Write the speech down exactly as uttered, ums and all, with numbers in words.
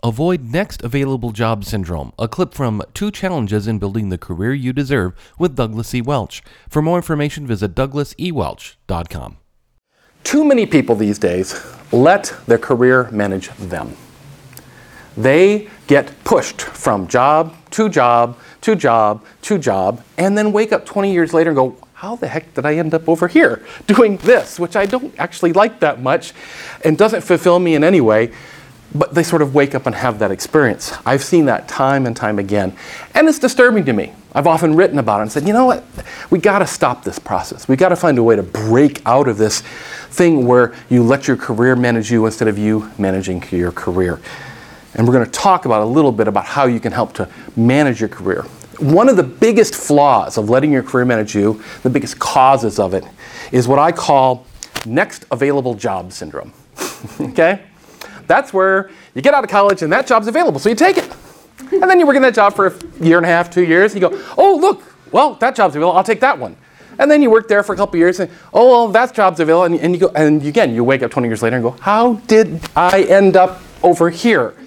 Avoid next available job syndrome, a clip from Two Challenges in Building the Career You Deserve with Douglas E. Welch. For more information, visit douglas e welch dot com. Too many people these days let their career manage them. They get pushed from job to job to job to job, and then wake up twenty years later and go, how the heck did I end up over here doing this, which I don't actually like that much and doesn't fulfill me in any way. But they sort of wake up and have that experience. I've seen that time and time again. And it's disturbing to me. I've often written about it and said, you know what? We got to stop this process. We got to find a way to break out of this thing where you let your career manage you instead of you managing your career. And we're going to talk about a little bit about how you can help to manage your career. One of the biggest flaws of letting your career manage you, the biggest causes of it, is what I call next available job syndrome. Okay? That's where you get out of college and that job's available, so you take it. And then you work in that job for a year and a half, two years, and you go, oh, look, well, that job's available, I'll take that one. And then you work there for a couple of years, and oh, well, that job's available, and, and you go, and again, you wake up twenty years later and go, how did I end up over here?